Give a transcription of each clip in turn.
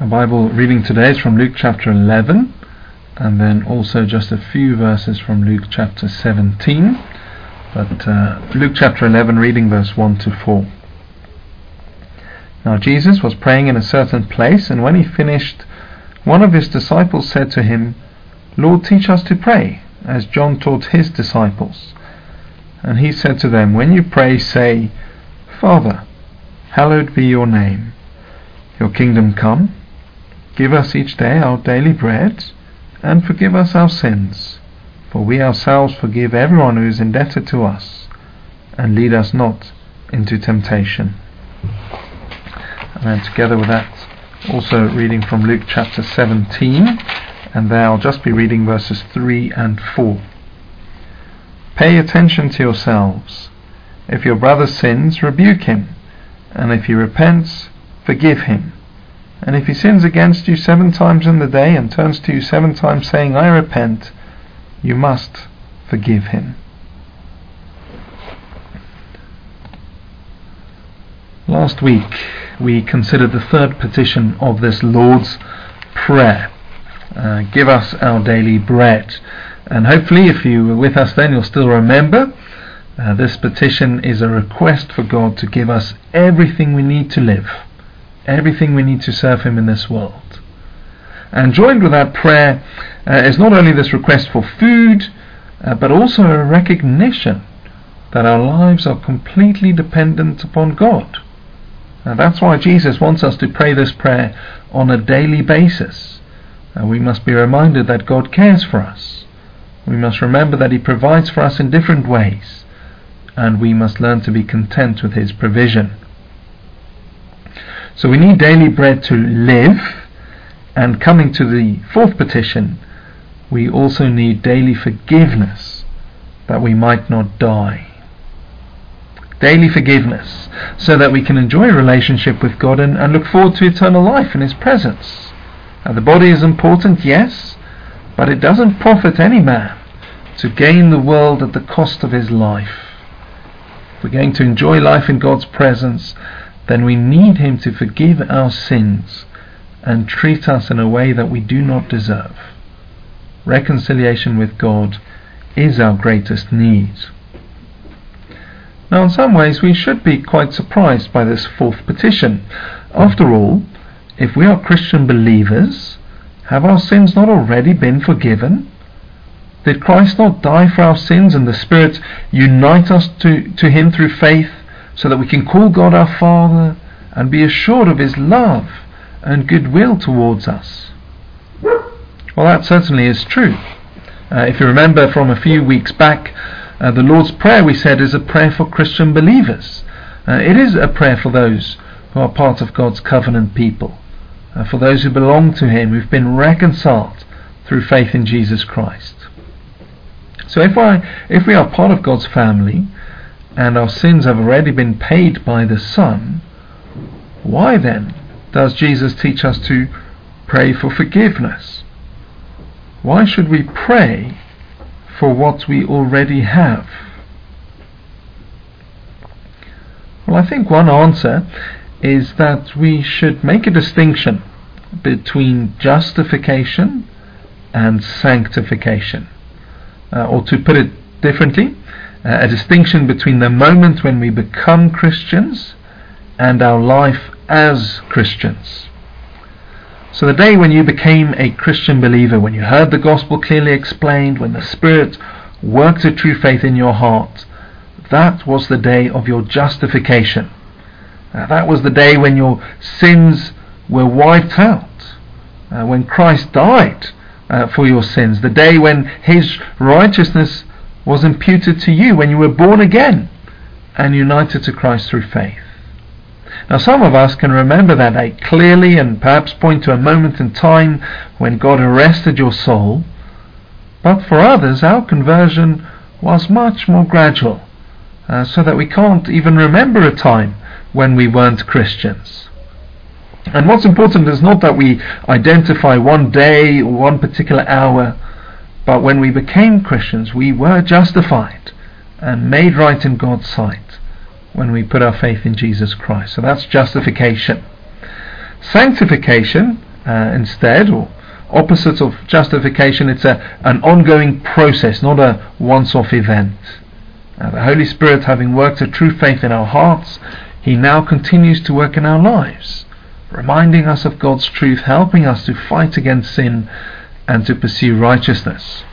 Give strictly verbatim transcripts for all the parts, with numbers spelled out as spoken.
Our Bible reading today is from Luke chapter eleven, and then also just a few verses from Luke chapter seventeen. But uh, Luke chapter eleven, reading verse one to four. Now Jesus was praying in a certain place, and when he finished, one of his disciples said to him, Lord, teach us to pray, as John taught his disciples. And he said to them, When you pray, say, Father, hallowed be your name. Your kingdom come. Give us each day our daily bread, and forgive us our sins, for we ourselves forgive everyone who is indebted to us, and lead us not into temptation. And then together with that, also reading from Luke chapter seventeen, and there I'll just be reading verses three and four. Pay attention to yourselves. If your brother sins, rebuke him, and if he repents, forgive him. And if he sins against you seven times in the day and turns to you seven times saying, I repent, you must forgive him. Last week we considered the third petition of this Lord's Prayer. Uh, give us our daily bread. And hopefully if you were with us then you'll still remember uh, this petition is a request for God to give us everything we need to live, everything we need to serve him in this world. And joined with that prayer uh, is not only this request for food, uh, but also a recognition that our lives are completely dependent upon God. And that's why Jesus wants us to pray this prayer on a daily basis. Uh, we must be reminded that God cares for us. We must remember that he provides for us in different ways, and we must learn to be content with his provision. So we need daily bread to live, and coming to the fourth petition, we also need daily forgiveness that we might not die. Daily forgiveness so that we can enjoy a relationship with God and, and look forward to eternal life in his presence. Now, the body is important, yes, but it doesn't profit any man to gain the world at the cost of his life. If we're going to enjoy life in God's presence, then we need him to forgive our sins and treat us in a way that we do not deserve. Reconciliation with God is our greatest need. Now, in some ways we should be quite surprised by this fourth petition. After all, if we are Christian believers, have our sins not already been forgiven? Did Christ not die for our sins and the Spirit unite us to, to him through faith so that we can call God our Father and be assured of his love and goodwill towards us? Well, that certainly is true. Uh, if you remember from a few weeks back, uh, the Lord's Prayer, we said, is a prayer for Christian believers. Uh, it is a prayer for those who are part of God's covenant people. Uh, for those who belong to him, who've been reconciled through faith in Jesus Christ. So if, I, if we are part of God's family, and our sins have already been paid by the Son, why then does Jesus teach us to pray for forgiveness? Why should we pray for what we already have? Well, I think one answer is that we should make a distinction between justification and sanctification. Uh, or to put it differently, uh, a distinction between the moment when we become Christians and our life as Christians. So the day when you became a Christian believer, when you heard the gospel clearly explained, when the Spirit worked a true faith in your heart, that was the day of your justification. Uh, that was the day when your sins were wiped out, uh, when Christ died uh, for your sins, the day when his righteousness was imputed to you, when you were born again and united to Christ through faith. Now, some of us can remember that day clearly and perhaps point to a moment in time when God arrested your soul, but for others our conversion was much more gradual, uh, so that we can't even remember a time when we weren't Christians. And what's important is not that we identify one day or one particular hour, but when we became Christians we were justified and made right in God's sight when we put our faith in Jesus Christ. So that's justification. Sanctification Uh, instead, or opposite of justification, it's a, an ongoing process, not a once-off event. Uh, the Holy Spirit, having worked a true faith in our hearts, He now continues to work in our lives, reminding us of God's truth, helping us to fight against sin and to pursue righteousness.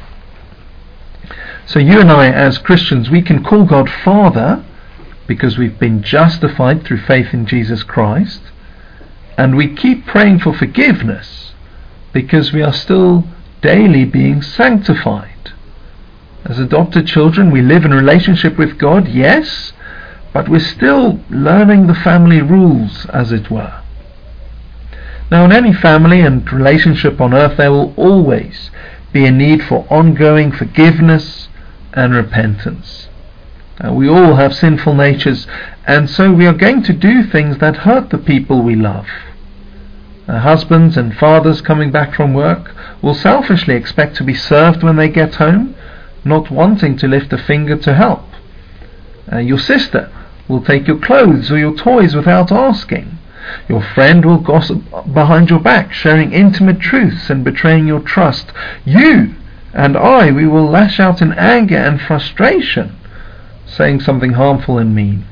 So you and I, as Christians, we can call God Father because we've been justified through faith in Jesus Christ, and we keep praying for forgiveness because we are still daily being sanctified. As adopted children, we live in relationship with God, yes, but we're still learning the family rules, as it were. Now, in any family and relationship on earth, there will always be a need for ongoing forgiveness and repentance. Uh, we all have sinful natures, and so we are going to do things that hurt the people we love. Uh, husbands and fathers coming back from work will selfishly expect to be served when they get home, not wanting to lift a finger to help. Uh, your sister will take your clothes or your toys without asking. Your friend will gossip behind your back, sharing intimate truths and betraying your trust. You and I, we will lash out in anger and frustration, saying something harmful and mean.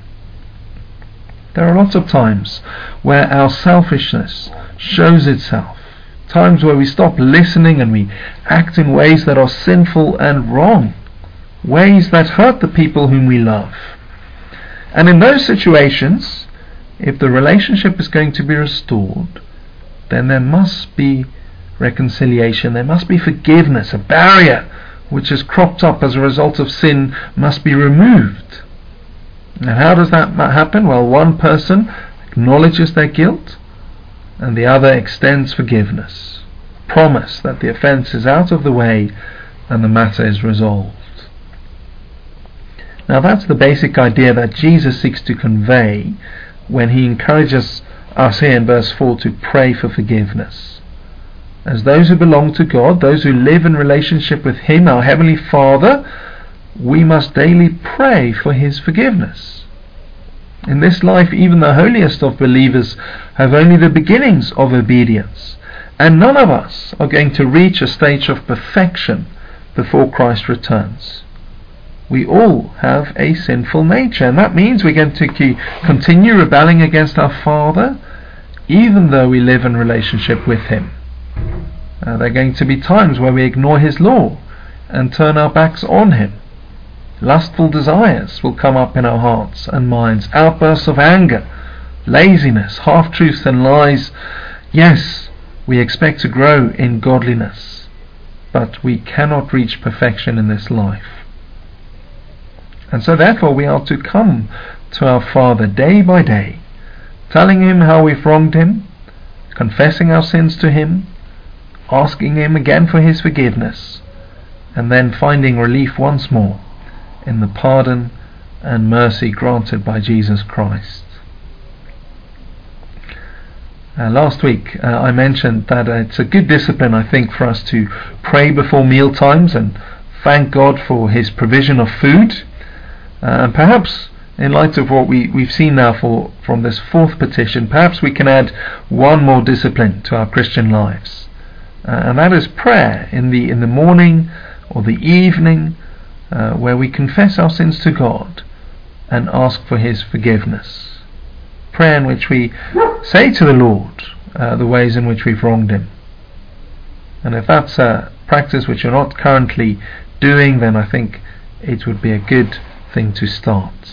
There are lots of times where our selfishness shows itself, times where we stop listening and we act in ways that are sinful and wrong, ways that hurt the people whom we love. And in those situations, if the relationship is going to be restored, then there must be reconciliation, there must be forgiveness. A barrier which has cropped up as a result of sin must be removed. And how does that happen? Well, one person acknowledges their guilt and the other extends forgiveness, promise that the offence is out of the way and the matter is resolved. Now that's the basic idea that Jesus seeks to convey when He encourages us here in verse four to pray for forgiveness. As those who belong to God, those who live in relationship with Him, our Heavenly Father, we must daily pray for His forgiveness. In this life, even the holiest of believers have only the beginnings of obedience, and none of us are going to reach a stage of perfection before Christ returns. We all have a sinful nature, and that means we're going to continue rebelling against our Father even though we live in relationship with Him. Uh, there are going to be times where we ignore His law and turn our backs on Him. Lustful desires will come up in our hearts and minds, outbursts of anger, laziness, half-truths and lies. Yes, we expect to grow in godliness, but we cannot reach perfection in this life. And so therefore we are to come to our Father day by day, telling Him how we've wronged Him, confessing our sins to Him, asking Him again for His forgiveness, and then finding relief once more in the pardon and mercy granted by Jesus Christ. Uh, last week uh, I mentioned that uh, it's a good discipline, I think, for us to pray before meal times and thank God for His provision of food. Uh, and perhaps in light of what we, we've seen now for, from this fourth petition, perhaps we can add one more discipline to our Christian lives. Uh, and that is prayer in the, in the morning or the evening, uh, where we confess our sins to God and ask for His forgiveness. Prayer in which we say to the Lord uh, the ways in which we've wronged Him. And if that's a practice which you're not currently doing, then I think it would be a good thing to start.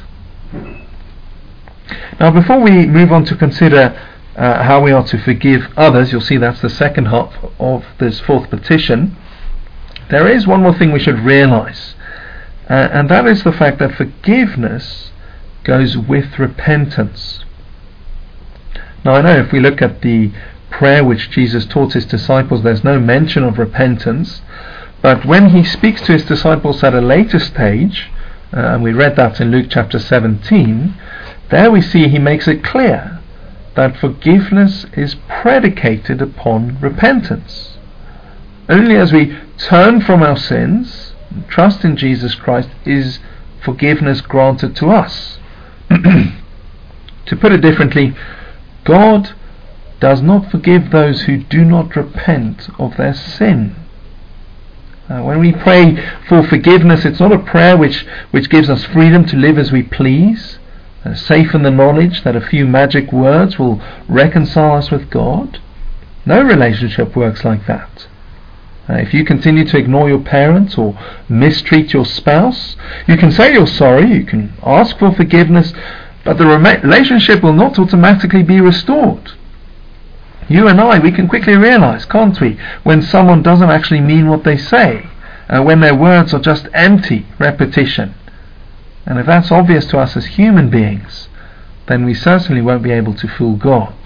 Now, before we move on to consider uh, how we are to forgive others, you'll see that's the second half of this fourth petition. There is one more thing we should realize, uh, and that is the fact that forgiveness goes with repentance. Now, I know if we look at the prayer which Jesus taught His disciples, there's no mention of repentance, but when He speaks to His disciples at a later stage, Uh, and we read that in Luke chapter seventeen, there we see He makes it clear that forgiveness is predicated upon repentance. Only as we turn from our sins and trust in Jesus Christ is forgiveness granted to us. To put it differently, God does not forgive those who do not repent of their sin. Uh, when we pray for forgiveness, it's not a prayer which, which gives us freedom to live as we please, uh, safe in the knowledge that a few magic words will reconcile us with God. No relationship works like that. Uh, if you continue to ignore your parents or mistreat your spouse, you can say you're sorry, you can ask for forgiveness, but the rema- relationship will not automatically be restored. You and I, we can quickly realize, can't we, when someone doesn't actually mean what they say, uh, when their words are just empty repetition. And if that's obvious to us as human beings, then we certainly won't be able to fool God.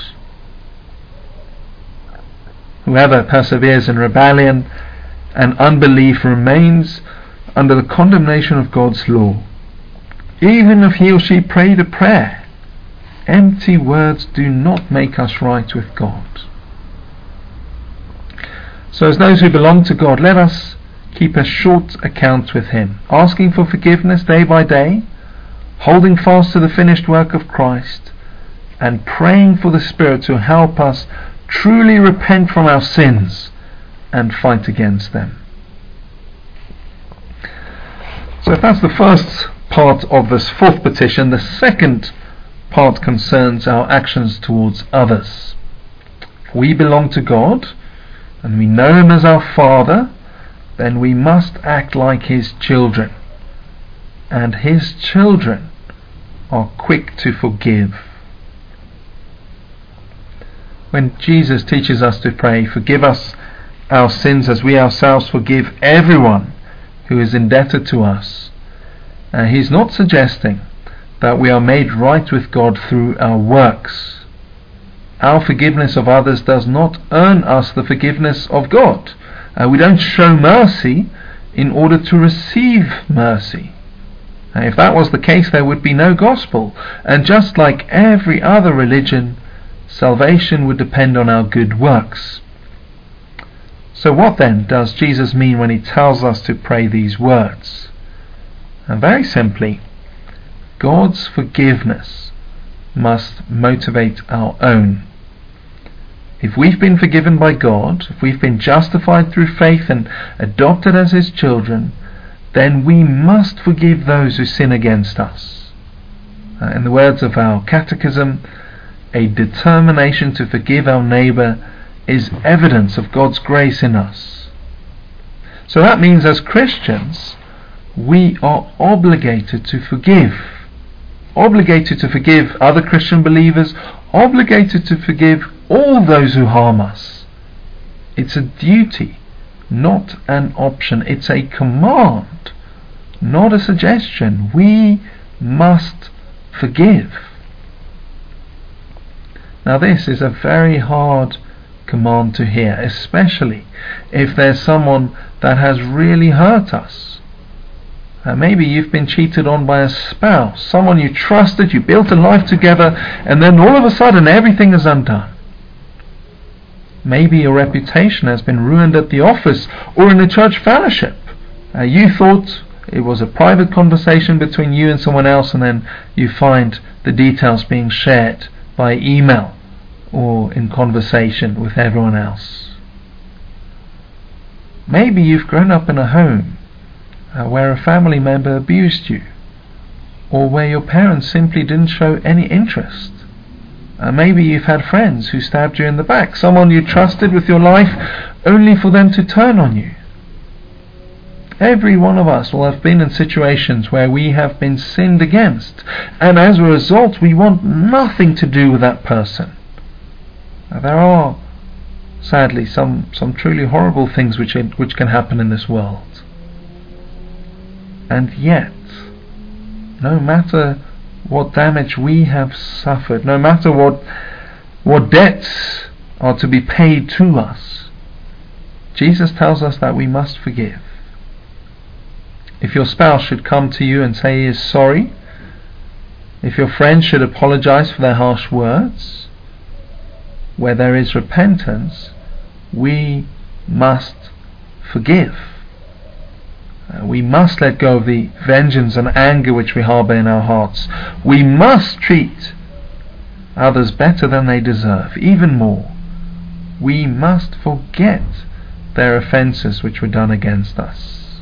Whoever perseveres in rebellion and unbelief remains under the condemnation of God's law. Even if he or she prayed a prayer, empty words do not make us right with God. So as those who belong to God, let us keep a short account with him, asking for forgiveness day by day, holding fast to the finished work of Christ, and praying for the Spirit to help us truly repent from our sins and fight against them. So if that's the first part of this fourth petition, the second part concerns our actions towards others. If we belong to God and we know him as our Father, then we must act like his children, and his children are quick to forgive. When Jesus teaches us to pray, forgive us our sins as we ourselves forgive everyone who is indebted to us, uh, he's not suggesting that we are made right with God through our works. Our forgiveness of others does not earn us the forgiveness of God. Uh, we don't show mercy in order to receive mercy. Uh, if that was the case, there would be no gospel, and just like every other religion, salvation would depend on our good works. So what then does Jesus mean when he tells us to pray these words? And very simply, God's forgiveness must motivate our own. If we've been forgiven by God, if we've been justified through faith and adopted as his children, then we must forgive those who sin against us. Uh, in the words of our catechism, a determination to forgive our neighbour is evidence of God's grace in us. So that means as Christians, we are obligated to forgive. Obligated to forgive other Christian believers, obligated to forgive all those who harm us. It's a duty, not an option. It's a command, not a suggestion. We must forgive. Now this is a very hard command to hear, especially if there's someone that has really hurt us. Uh, maybe you've been cheated on by a spouse, someone you trusted, you built a life together, and then all of a sudden everything is undone. Maybe your reputation has been ruined at the office or in a church fellowship. Uh, you thought it was a private conversation between you and someone else, and then you find the details being shared by email or in conversation with everyone else. Maybe you've grown up in a home uh, where a family member abused you, or where your parents simply didn't show any interest. Uh, maybe you've had friends who stabbed you in the back, someone you trusted with your life only for them to turn on you. Every one of us will have been in situations where we have been sinned against, and as a result we want nothing to do with that person. Now, there are, sadly, some, some truly horrible things which, which can happen in this world. And yet, no matter what damage we have suffered, no matter what what debts are to be paid to us, Jesus tells us that we must forgive. If your spouse should come to you and say he is sorry, if your friend should apologize for their harsh words, where there is repentance, we must forgive. Uh, we must let go of the vengeance and anger which we harbour in our hearts. We must treat others better than they deserve. Even more, we must forget their offences which were done against us.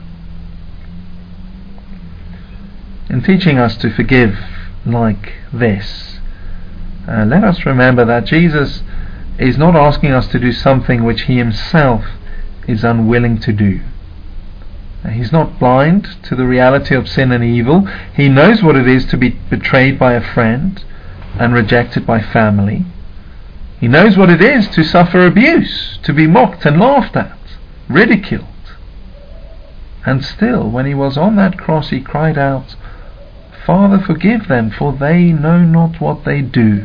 In teaching us to forgive like this, uh, let us remember that Jesus is not asking us to do something which he himself is unwilling to do. He's not blind to the reality of sin and evil. He knows what it is to be betrayed by a friend and rejected by family. He knows what it is to suffer abuse, to be mocked and laughed at, ridiculed. And still, when he was on that cross, he cried out, "Father, forgive them, for they know not what they do."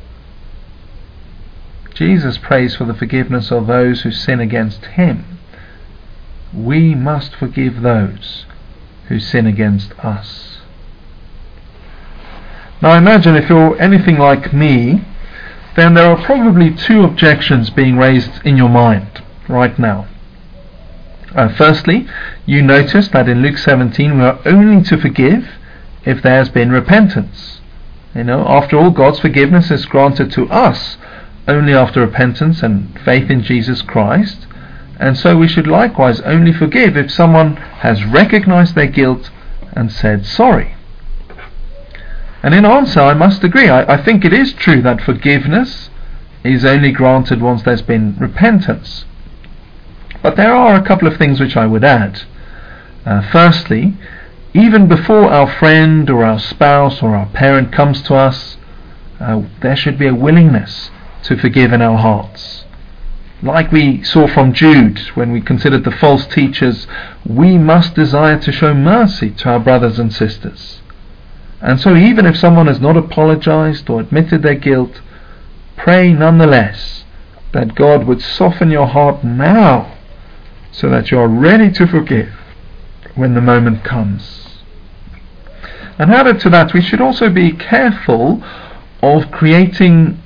Jesus prays for the forgiveness of those who sin against him. We must forgive those who sin against us. Now imagine if you're anything like me, then there are probably two objections being raised in your mind right now. Uh, firstly, you notice that in Luke seventeen we are only to forgive if there has been repentance. You know, after all, God's forgiveness is granted to us only after repentance and faith in Jesus Christ. And so we should likewise only forgive if someone has recognized their guilt and said sorry. And in answer, I must agree, I, I think it is true that forgiveness is only granted once there's been repentance. But there are a couple of things which I would add. Uh, firstly, even before our friend or our spouse or our parent comes to us, uh, there should be a willingness to forgive in our hearts. Like we saw from Jude when we considered the false teachers, we must desire to show mercy to our brothers and sisters. And so even if someone has not apologized or admitted their guilt, pray nonetheless that God would soften your heart now so that you are ready to forgive when the moment comes. And added to that, we should also be careful of creating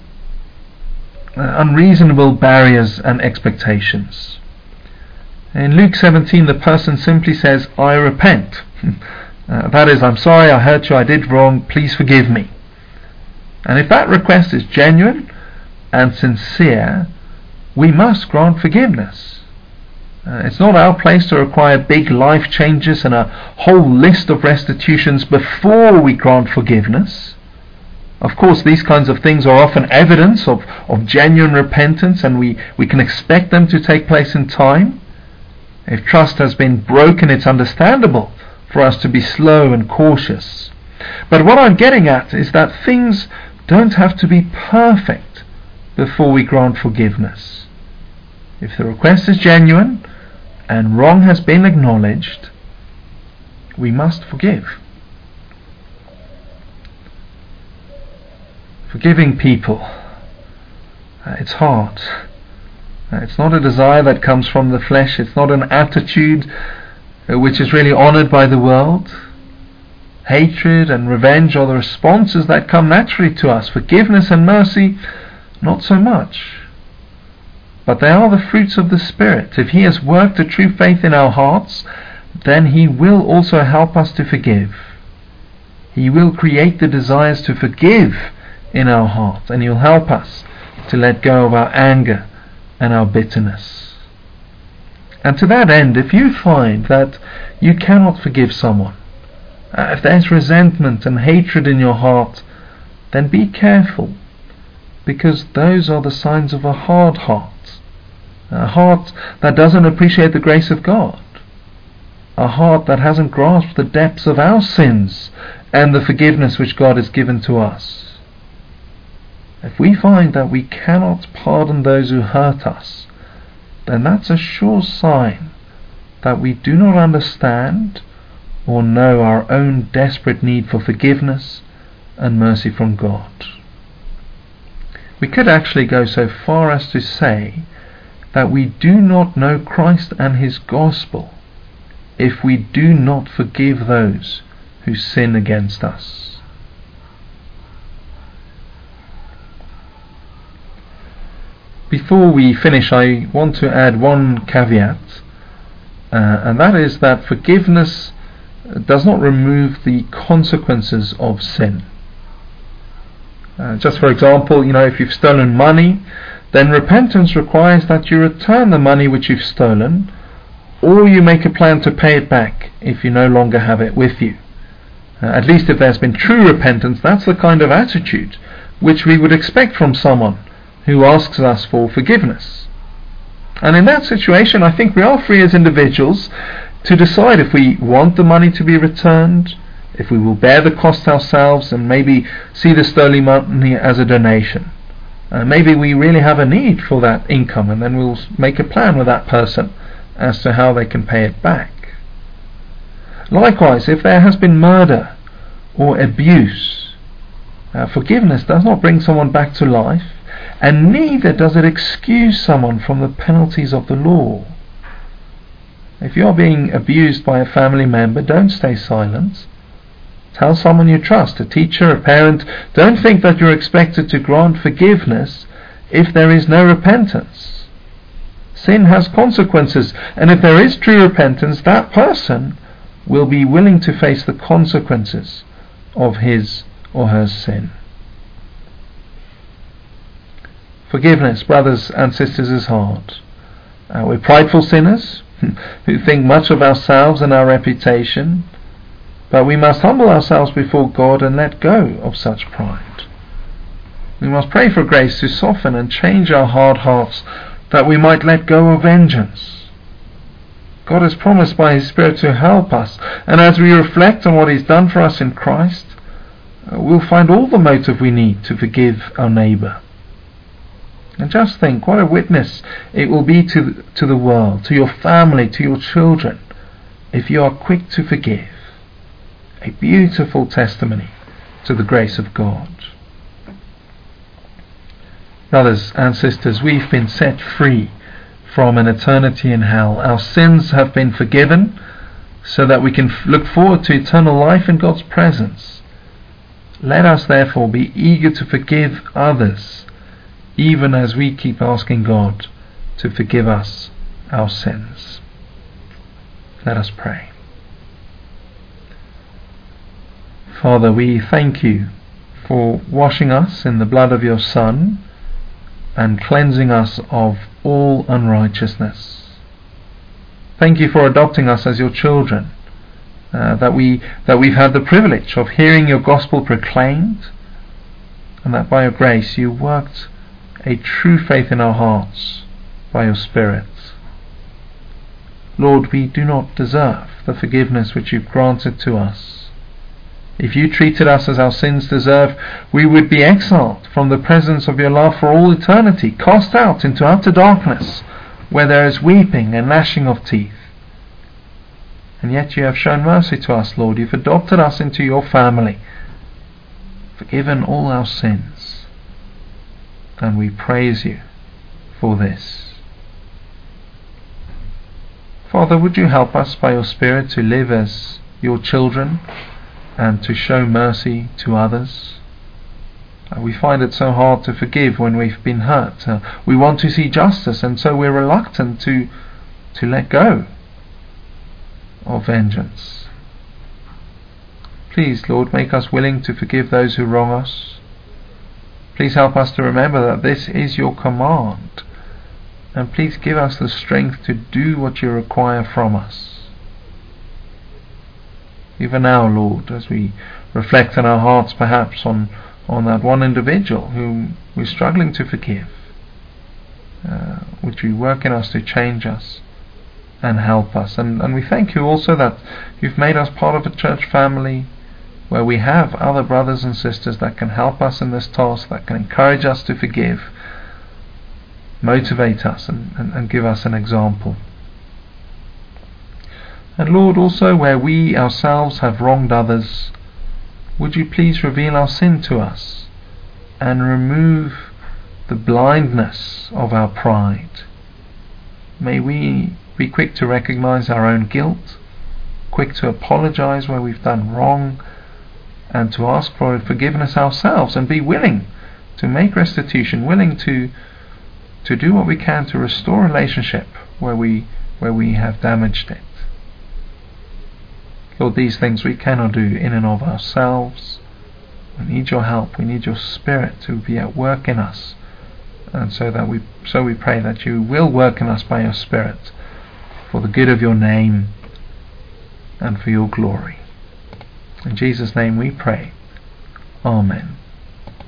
Uh, unreasonable barriers and expectations. In Luke seventeen, the person simply says, "I repent." uh, that is, "I'm sorry, I hurt you, I did wrong, please forgive me." And if that request is genuine and sincere, we must grant forgiveness. Uh, it's not our place to require big life changes and a whole list of restitutions before we grant forgiveness. Of course, these kinds of things are often evidence of, of genuine repentance, and we, we can expect them to take place in time. If trust has been broken, it's understandable for us to be slow and cautious. But what I'm getting at is that things don't have to be perfect before we grant forgiveness. If the request is genuine and wrong has been acknowledged, we must forgive. Forgiving people, uh, it's hard. Uh, it's not a desire that comes from the flesh. It's not an attitude uh, which is really honoured by the world. Hatred and revenge are the responses that come naturally to us. Forgiveness and mercy, not so much. But they are the fruits of the Spirit. If he has worked a true faith in our hearts, then he will also help us to forgive. He will create the desires to forgive in our heart, and he'll help us to let go of our anger and our bitterness. And to that end, if you find that you cannot forgive someone, uh, if there's resentment and hatred in your heart, then be careful, because those are the signs of a hard heart, a heart that doesn't appreciate the grace of God, a heart that hasn't grasped the depths of our sins and the forgiveness which God has given to us. If we find that we cannot pardon those who hurt us, then that's a sure sign that we do not understand or know our own desperate need for forgiveness and mercy from God. We could actually go so far as to say that we do not know Christ and his gospel if we do not forgive those who sin against us. Before we finish, I want to add one caveat, uh, and that is that forgiveness does not remove the consequences of sin. Uh, just for example, you know, if you've stolen money, then repentance requires that you return the money which you've stolen, or you make a plan to pay it back if you no longer have it with you. Uh, at least if there's been true repentance, that's the kind of attitude which we would expect from someone who asks us for forgiveness. And in that situation, I think we are free as individuals to decide if we want the money to be returned, if we will bear the cost ourselves and maybe see the stolen money as a donation. Uh, maybe we really have a need for that income, and then we'll make a plan with that person as to how they can pay it back. Likewise, if there has been murder or abuse, uh, forgiveness does not bring someone back to life, and neither does it excuse someone from the penalties of the law. If you are being abused by a family member, don't stay silent. Tell someone you trust, a teacher, a parent. Don't think that you're expected to grant forgiveness if there is no repentance. Sin has consequences, and if there is true repentance, that person will be willing to face the consequences of his or her sin. Forgiveness, brothers and sisters, is hard. Uh, we're prideful sinners who think much of ourselves and our reputation, but we must humble ourselves before God and let go of such pride. We must pray for grace to soften and change our hard hearts, that we might let go of vengeance. God has promised by His Spirit to help us, and as we reflect on what He's done for us in Christ, uh, we'll find all the motive we need to forgive our neighbour. And just think what a witness it will be to, to the world, to your family, to your children, if you are quick to forgive. A beautiful testimony to the grace of God. Brothers and sisters, we've been set free from an eternity in hell. Our sins have been forgiven so that we can f- look forward to eternal life in God's presence. Let us therefore be eager to forgive others, even as we keep asking God to forgive us our sins. Let us pray. Father, we thank you for washing us in the blood of your Son and cleansing us of all unrighteousness. Thank you for adopting us as your children, uh, that we that we've had the privilege of hearing your gospel proclaimed, and that by your grace you worked a true faith in our hearts by your Spirit. Lord, we do not deserve the forgiveness which you've granted to us. If you treated us as our sins deserve, we would be exiled from the presence of your love for all eternity, cast out into utter darkness, where there is weeping and gnashing of teeth. And yet you have shown mercy to us, Lord. You've adopted us into your family, forgiven all our sins, and we praise you for this. Father, would you help us by your Spirit to live as your children and to show mercy to others? Uh, we find it so hard to forgive when we've been hurt. Uh, we want to see justice, and so we're reluctant to to let go of vengeance. Please, Lord, make us willing to forgive those who wrong us. Please help us to remember that this is your command, and please give us the strength to do what you require from us. Even now, Lord, as we reflect in our hearts perhaps on, on that one individual whom we're struggling to forgive, uh, would you work in us to change us and help us. And, and we thank you also that you've made us part of a church family where we have other brothers and sisters that can help us in this task, that can encourage us to forgive, motivate us and, and, and give us an example. And Lord, also where we ourselves have wronged others, would you please reveal our sin to us and remove the blindness of our pride. May we be quick to recognize our own guilt, quick to apologize where we've done wrong, and to ask for forgiveness ourselves, and be willing to make restitution, willing to to do what we can to restore relationship where we where we have damaged it. Lord, these things we cannot do in and of ourselves. We need your help. We need your Spirit to be at work in us. And so that we so we pray that you will work in us by your Spirit for the good of your name and for your glory. In Jesus' name we pray. Amen.